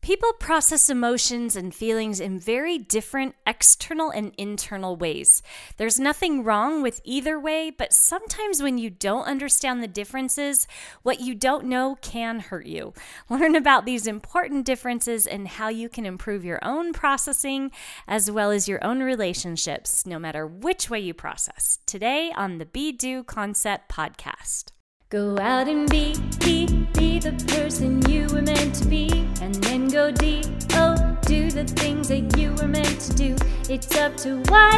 People process emotions and feelings in very different external and internal ways. There's nothing wrong with either way, but sometimes when you don't understand the differences, what you don't know can hurt you. Learn about these important differences and how you can improve your own processing as well as your own relationships, no matter which way you process. Today on the Be Do Concept podcast. Go out and be the person you were meant to be, and then go do the things that you were meant to do. It's up to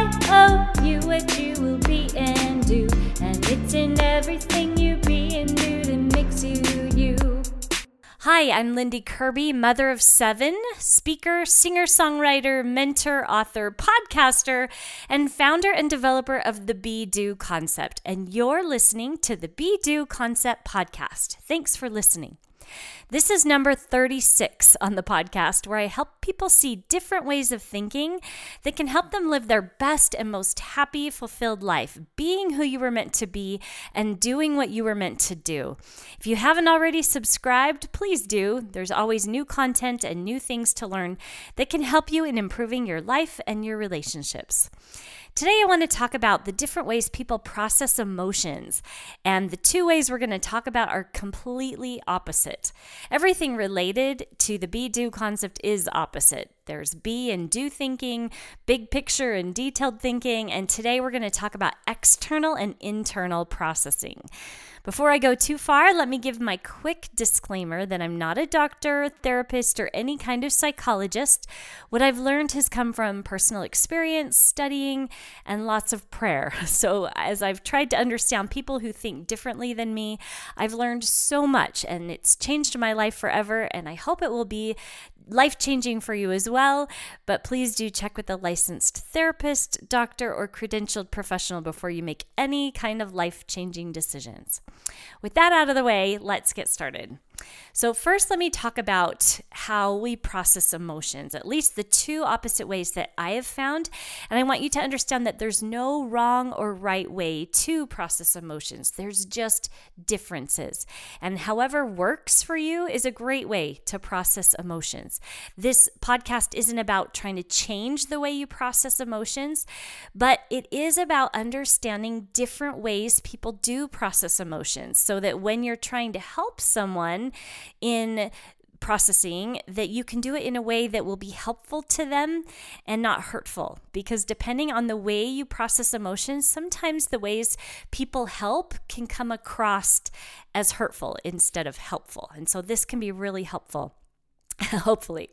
you what you will be and do, and it's in everything you be and do that makes you you. Hi, I'm Lindy Kirby, mother of 7, speaker, singer-songwriter, mentor, author, podcaster, and founder and developer of the Be Do Concept. And you're listening to the Be Do Concept podcast. Thanks for listening. This is number 36 on the podcast, where I help people see different ways of thinking that can help them live their best and most happy, fulfilled life, being who you were meant to be and doing what you were meant to do. If you haven't already subscribed, please do. There's always new content and new things to learn that can help you in improving your life and your relationships. Today, I want to talk about the different ways people process emotions, and the 2 ways we're going to talk about are completely opposite. Everything related to the be-do concept is opposite. There's be and do thinking, big picture and detailed thinking, and today we're going to talk about external and internal processing. Before I go too far, let me give my quick disclaimer that I'm not a doctor, therapist, or any kind of psychologist. What I've learned has come from personal experience, studying, and lots of prayer. So as I've tried to understand people who think differently than me, I've learned so much, and it's changed my life forever, and I hope it will be life-changing for you as well, but please do check with a licensed therapist, doctor, or credentialed professional before you make any kind of life-changing decisions. With that out of the way, let's get started. So first, let me talk about how we process emotions, at least the 2 opposite ways that I have found. And I want you to understand that there's no wrong or right way to process emotions. There's just differences. And however works for you is a great way to process emotions. This podcast isn't about trying to change the way you process emotions, but it is about understanding different ways people do process emotions so that when you're trying to help someone in processing, that you can do it in a way that will be helpful to them and not hurtful. Because depending on the way you process emotions, sometimes the ways people help can come across as hurtful instead of helpful. And so this can be really helpful. Hopefully.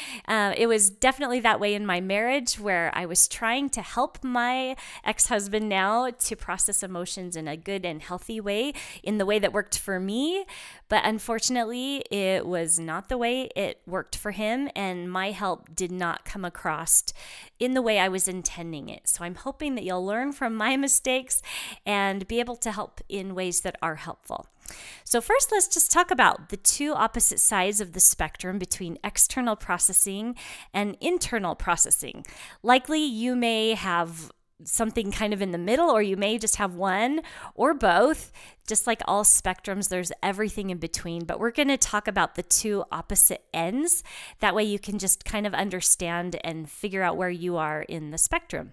It was definitely that way in my marriage, where I was trying to help my ex-husband now to process emotions in a good and healthy way, in the way that worked for me. But unfortunately, it was not the way it worked for him, and my help did not come across in the way I was intending it. So I'm hoping that you'll learn from my mistakes and be able to help in ways that are helpful. So first, let's just talk about the 2 opposite sides of the spectrum between external processing and internal processing. Likely, you may have something kind of in the middle, or you may just have one or both. Just like all spectrums, there's everything in between, but we're going to talk about the 2 opposite ends. That way you can just kind of understand and figure out where you are in the spectrum.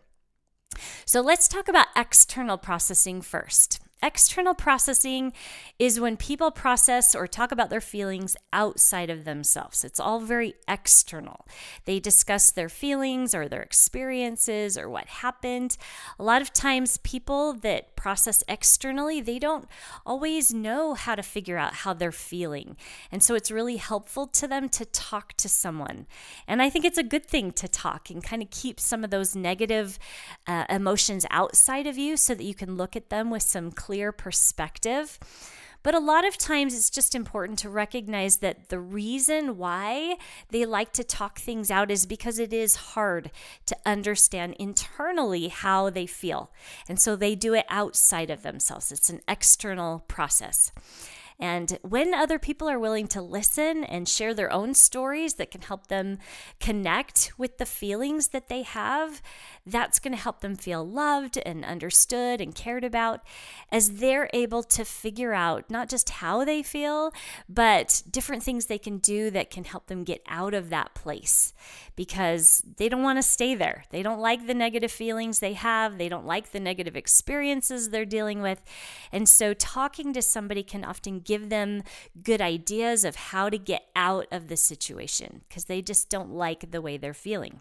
So let's talk about external processing first. External processing is when people process or talk about their feelings outside of themselves. It's all very external. They discuss their feelings or their experiences or what happened. A lot of times people that process externally, they don't always know how to figure out how they're feeling. And so it's really helpful to them to talk to someone. And I think it's a good thing to talk and kind of keep some of those negative emotions outside of you so that you can look at them with some clear perspective. But a lot of times it's just important to recognize that the reason why they like to talk things out is because it is hard to understand internally how they feel. And so they do it outside of themselves. It's an external process. And when other people are willing to listen and share their own stories that can help them connect with the feelings that they have, that's going to help them feel loved and understood and cared about as they're able to figure out not just how they feel, but different things they can do that can help them get out of that place, because they don't want to stay there. They don't like the negative feelings they have. They don't like the negative experiences they're dealing with. And so talking to somebody can often give them good ideas of how to get out of the situation because they just don't like the way they're feeling.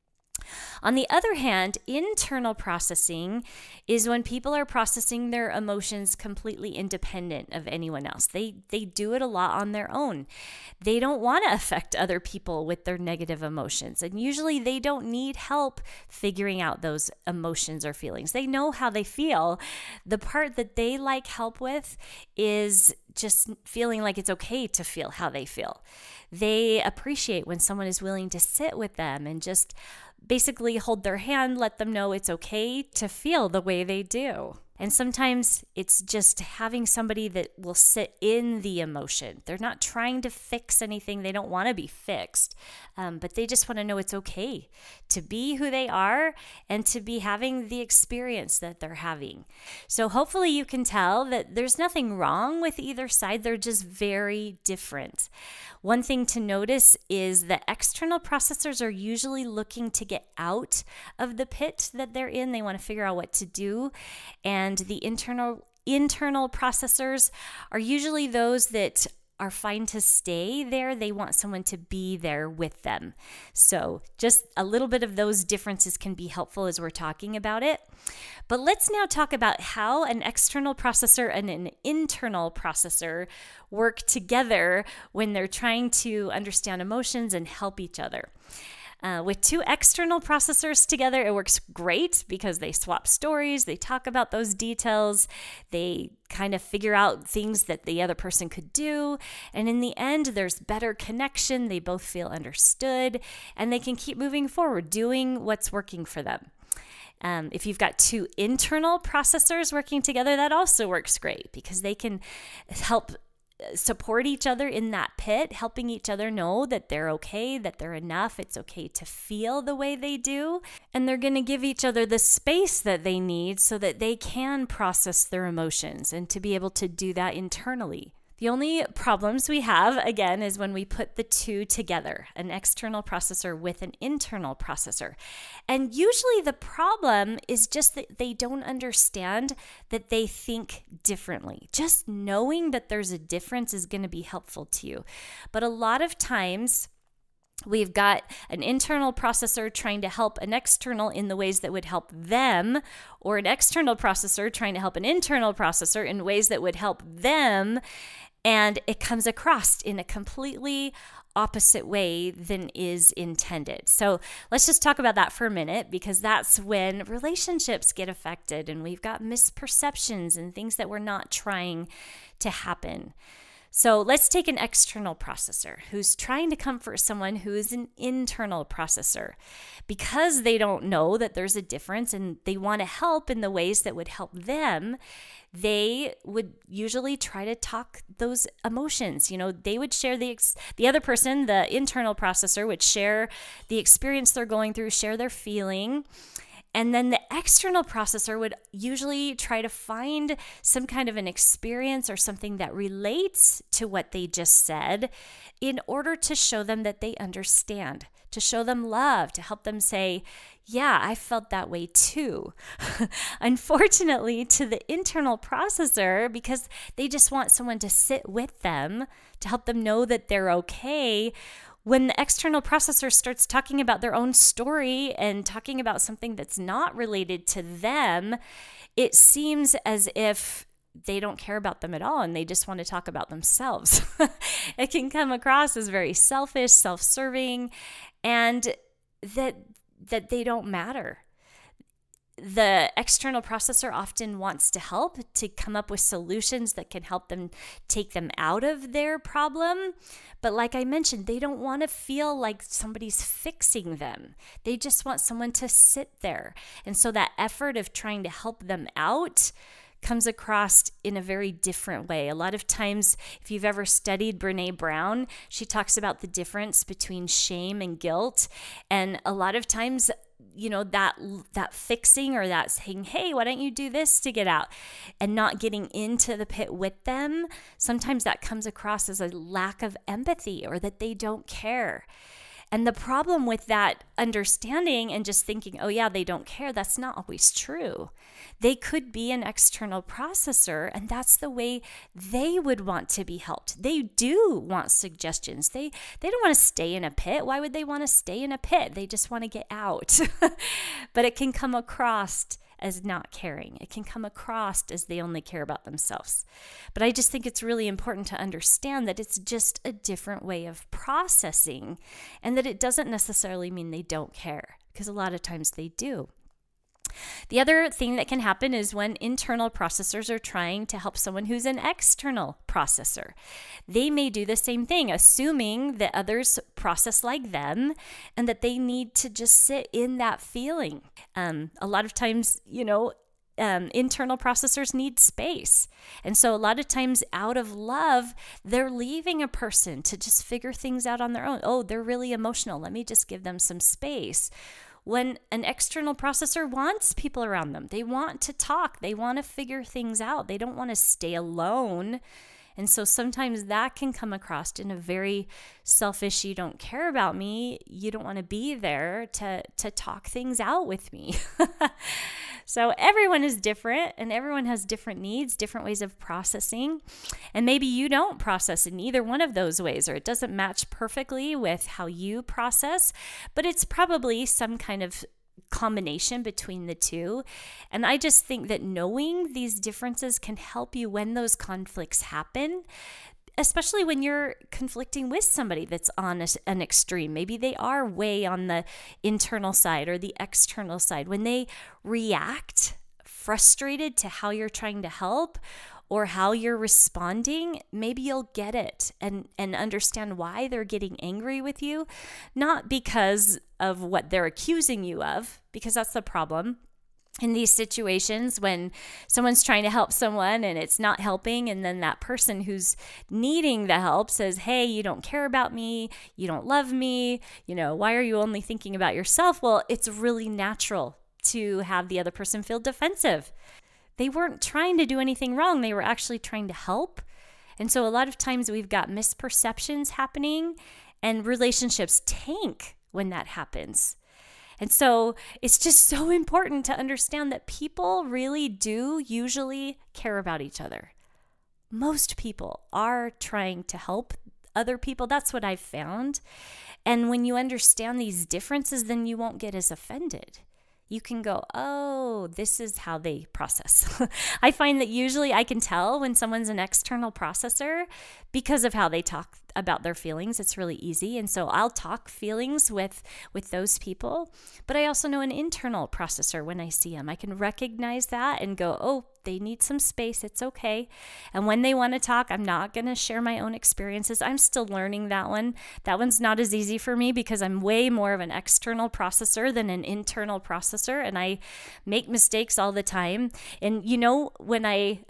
On the other hand, internal processing is when people are processing their emotions completely independent of anyone else. They do it a lot on their own. They don't want to affect other people with their negative emotions. And usually they don't need help figuring out those emotions or feelings. They know how they feel. The part that they like help with is just feeling like it's okay to feel how they feel. They appreciate when someone is willing to sit with them and just basically hold their hand, let them know it's okay to feel the way they do. And sometimes it's just having somebody that will sit in the emotion. They're not trying to fix anything. They don't want to be fixed, but they just want to know it's okay to be who they are and to be having the experience that they're having. So hopefully you can tell that there's nothing wrong with either side. They're just very different. One thing to notice is that external processors are usually looking to get out of the pit that they're in. They want to figure out what to do. And the internal processors are usually those that are fine to stay there. They want someone to be there with them. So just a little bit of those differences can be helpful as we're talking about it. But let's now talk about how an external processor and an internal processor work together when they're trying to understand emotions and help each other. With two external processors together, it works great because they swap stories, they talk about those details, they kind of figure out things that the other person could do, and in the end, there's better connection, they both feel understood, and they can keep moving forward, doing what's working for them. If you've got two internal processors working together, that also works great because they can help support each other in that pit, helping each other know that they're okay, that they're enough. It's okay to feel the way they do. And they're going to give each other the space that they need so that they can process their emotions and to be able to do that internally. The only problems we have, again, is when we put the two together, an external processor with an internal processor. And usually the problem is just that they don't understand that they think differently. Just knowing that there's a difference is going to be helpful to you. But a lot of times, we've got an internal processor trying to help an external in the ways that would help them, or an external processor trying to help an internal processor in ways that would help them. And it comes across in a completely opposite way than is intended. So let's just talk about that for a minute, because that's when relationships get affected and we've got misperceptions and things that we're not trying to happen. So let's take an external processor who's trying to comfort someone who is an internal processor. Because they don't know that there's a difference and they want to help in the ways that would help them, they would usually try to talk those emotions. You know, they would share the other person, the internal processor, would share the experience they're going through, share their feeling. And then the external processor would usually try to find some kind of an experience or something that relates to what they just said in order to show them that they understand, to show them love, to help them say, yeah, I felt that way too. Unfortunately, to the internal processor, because they just want someone to sit with them, to help them know that they're okay, when the external processor starts talking about their own story and talking about something that's not related to them, it seems as if they don't care about them at all and they just want to talk about themselves. It can come across as very selfish, self-serving, and that they don't matter. The external processor often wants to help, to come up with solutions that can help them take them out of their problem. But like I mentioned, they don't want to feel like somebody's fixing them. They just want someone to sit there. And so that effort of trying to help them out comes across in a very different way. A lot of times, if you've ever studied Brené Brown, she talks about the difference between shame and guilt. And a lot of times, that fixing or that saying, hey, why don't you do this to get out, and not getting into the pit with them, sometimes that comes across as a lack of empathy or that they don't care. And the problem with that understanding and just thinking, oh yeah, they don't care, that's not always true. They could be an external processor, and that's the way they would want to be helped. They do want suggestions. They don't want to stay in a pit. Why would they want to stay in a pit? They just want to get out. But it can come across as not caring. It can come across as they only care about themselves. But I just think it's really important to understand that it's just a different way of processing, and that it doesn't necessarily mean they don't care, because a lot of times they do. The other thing that can happen is when internal processors are trying to help someone who's an external processor. They may do the same thing, assuming that others process like them and that they need to just sit in that feeling. A lot of times, internal processors need space. And so a lot of times out of love, they're leaving a person to just figure things out on their own. Oh, they're really emotional. Let me just give them some space. When an external processor wants people around them, they want to talk, they want to figure things out, they don't want to stay alone. And so sometimes that can come across in a very selfish, you don't care about me, you don't want to be there to talk things out with me. So everyone is different, and everyone has different needs, different ways of processing. And maybe you don't process in either one of those ways, or it doesn't match perfectly with how you process, but it's probably some kind of combination between the two. And I just think that knowing these differences can help you when those conflicts happen, especially when you're conflicting with somebody that's on an extreme. Maybe they are way on the internal side or the external side. When they react frustrated to how you're trying to help or how you're responding, maybe you'll get it and understand why they're getting angry with you. Not because of what they're accusing you of, because that's the problem. In these situations when someone's trying to help someone and it's not helping, and then that person who's needing the help says, hey, you don't care about me, you don't love me, why are you only thinking about yourself? Well, it's really natural to have the other person feel defensive. They weren't trying to do anything wrong. They were actually trying to help. And so a lot of times we've got misperceptions happening, and relationships tank when that happens. And so it's just so important to understand that people really do usually care about each other. Most people are trying to help other people. That's what I've found. And when you understand these differences, then you won't get as offended. You can go, oh, this is how they process. I find that usually I can tell when someone's an external processor because of how they talk about their feelings. It's really easy. And so I'll talk feelings with those people. But I also know an internal processor when I see them. I can recognize that and go, oh, they need some space. It's okay. And when they want to talk, I'm not going to share my own experiences. I'm still learning that one. That one's not as easy for me because I'm way more of an external processor than an internal processor. And I make mistakes all the time. And when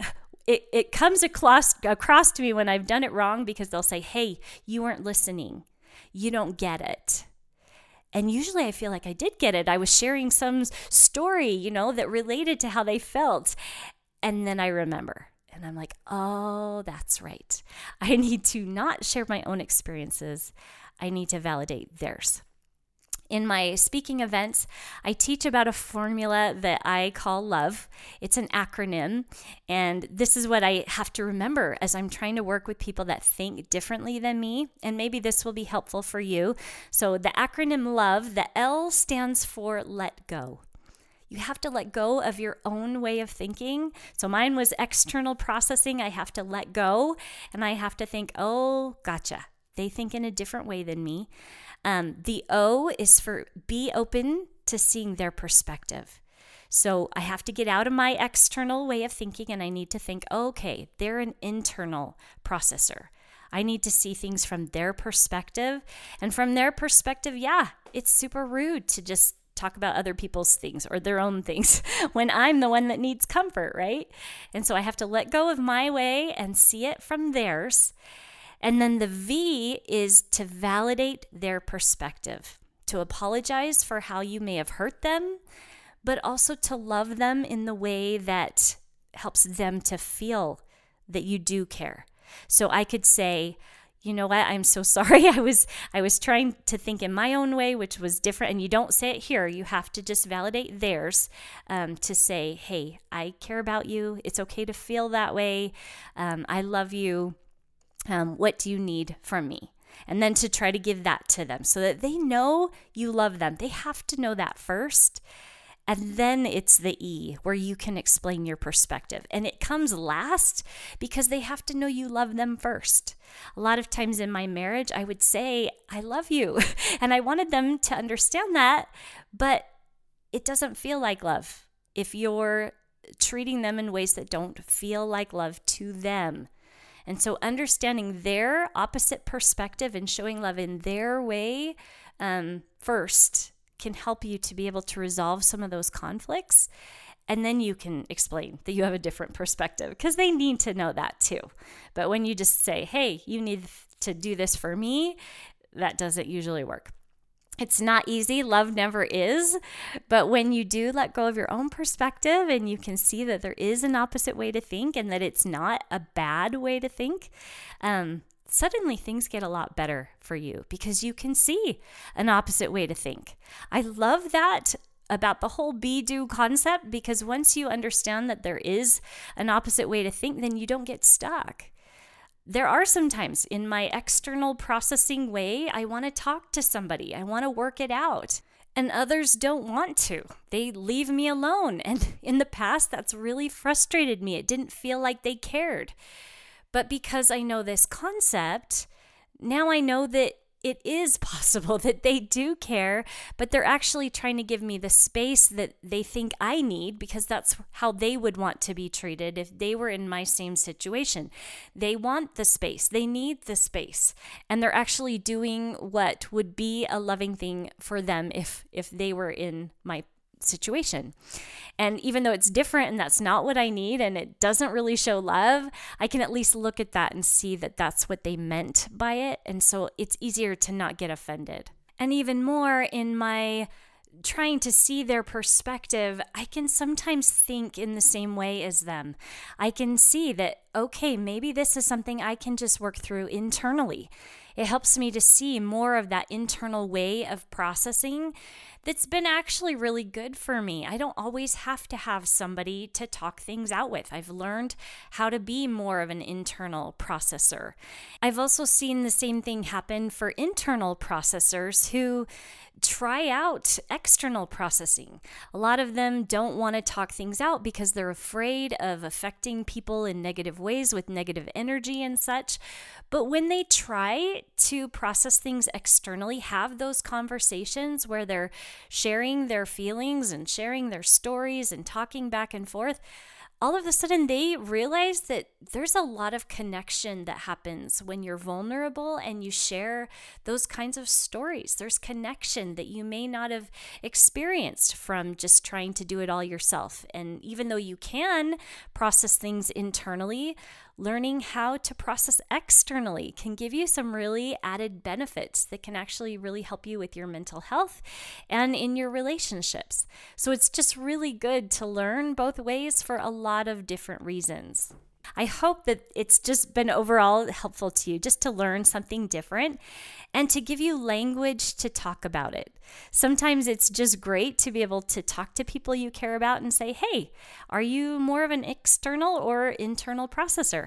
it comes across to me when I've done it wrong, because they'll say, hey, you weren't listening. You don't get it. And usually I feel like I did get it. I was sharing some story, that related to how they felt. And then I remember. And I'm like, oh, that's right. I need to not share my own experiences. I need to validate theirs. In my speaking events, I teach about a formula that I call LOVE. It's an acronym, and this is what I have to remember as I'm trying to work with people that think differently than me, and maybe this will be helpful for you. So the acronym LOVE, the L stands for let go. You have to let go of your own way of thinking. So mine was external processing. I have to let go, and I have to think, oh, gotcha. They think in a different way than me. The O is for be open to seeing their perspective. So I have to get out of my external way of thinking, and I need to think, okay, they're an internal processor. I need to see things from their perspective. And from their perspective, yeah, it's super rude to just talk about other people's things or their own things when I'm the one that needs comfort, right? And so I have to let go of my way and see it from theirs. And then the V is to validate their perspective, to apologize for how you may have hurt them, but also to love them in the way that helps them to feel that you do care. So I could say, you know what, I'm so sorry. I was trying to think in my own way, which was different. And you don't say it here. You have to just validate theirs to say, hey, I care about you. It's okay to feel that way. I love you. What do you need from me? And then to try to give that to them so that they know you love them. They have to know that first. And then it's the E, where you can explain your perspective. And it comes last because they have to know you love them first. A lot of times in my marriage, I would say, I love you. And I wanted them to understand that, but it doesn't feel like love if you're treating them in ways that don't feel like love to them. And so understanding their opposite perspective and showing love in their way first can help you to be able to resolve some of those conflicts. And then you can explain that you have a different perspective because they need to know that too. But when you just say, hey, you need to do this for me, that doesn't usually work. It's not easy. Love never is. But when you do let go of your own perspective and you can see that there is an opposite way to think and that it's not a bad way to think, suddenly things get a lot better for you because you can see an opposite way to think. I love that about the whole be-do concept because once you understand that there is an opposite way to think, then you don't get stuck. There are some times in my external processing way, I want to talk to somebody. I want to work it out. And others don't want to. They leave me alone. And in the past, that's really frustrated me. It didn't feel like they cared. But because I know this concept, now I know that it is possible that they do care, but they're actually trying to give me the space that they think I need because that's how they would want to be treated if they were in my same situation. They want the space. They need the space. And they're actually doing what would be a loving thing for them if they were in my situation. And even though it's different and that's not what I need and it doesn't really show love, I can at least look at that and see that that's what they meant by it. And so it's easier to not get offended. And even more in my trying to see their perspective, I can sometimes think in the same way as them. I can see that, okay, maybe this is something I can just work through internally. It helps me to see more of that internal way of processing that's been actually really good for me. I don't always have to have somebody to talk things out with. I've learned how to be more of an internal processor. I've also seen the same thing happen for internal processors who try out external processing. A lot of them don't want to talk things out because they're afraid of affecting people in negative ways with negative energy and such. But when they try to process things externally, have those conversations where they're sharing their feelings and sharing their stories and talking back and forth, all of a sudden they realize that there's a lot of connection that happens when you're vulnerable and you share those kinds of stories. There's connection that you may not have experienced from just trying to do it all yourself. And even though you can process things internally, learning how to process externally can give you some really added benefits that can actually really help you with your mental health and in your relationships. So it's just really good to learn both ways for a lot of different reasons. I hope that it's just been overall helpful to you just to learn something different and to give you language to talk about it. Sometimes it's just great to be able to talk to people you care about and say, hey, are you more of an external or internal processor?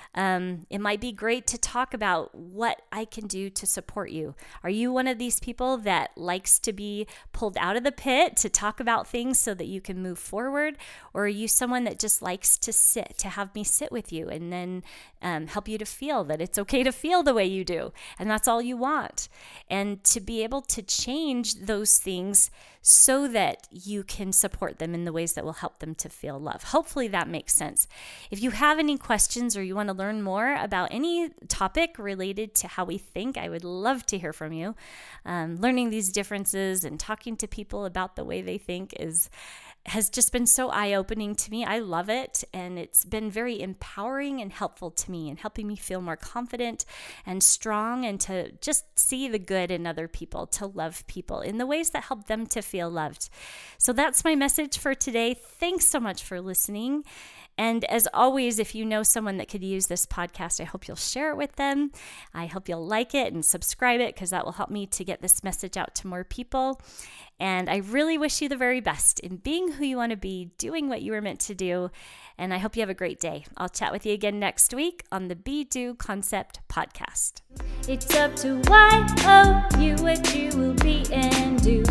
It might be great to talk about what I can do to support you. Are you one of these people that likes to be pulled out of the pit to talk about things so that you can move forward? Or are you someone that just likes to have me sit with you and then help you to feel that it's okay to feel the way you do? And that's all you want. And to be able to change those things so that you can support them in the ways that will help them to feel love. Hopefully that makes sense. If you have any questions or you want to learn more about any topic related to how we think, I would love to hear from you. Learning these differences and talking to people about the way they think has just been so eye-opening to me. I love it, and it's been very empowering and helpful to me and helping me feel more confident and strong and to just see the good in other people, to love people in the ways that help them to feel loved. So that's my message for today. Thanks so much for listening. And as always, if you know someone that could use this podcast, I hope you'll share it with them. I hope you'll like it and subscribe it, because that will help me to get this message out to more people. And I really wish you the very best in being who you want to be, doing what you were meant to do. And I hope you have a great day. I'll chat with you again next week on the Be Do Concept podcast. It's up to you what you will be and do.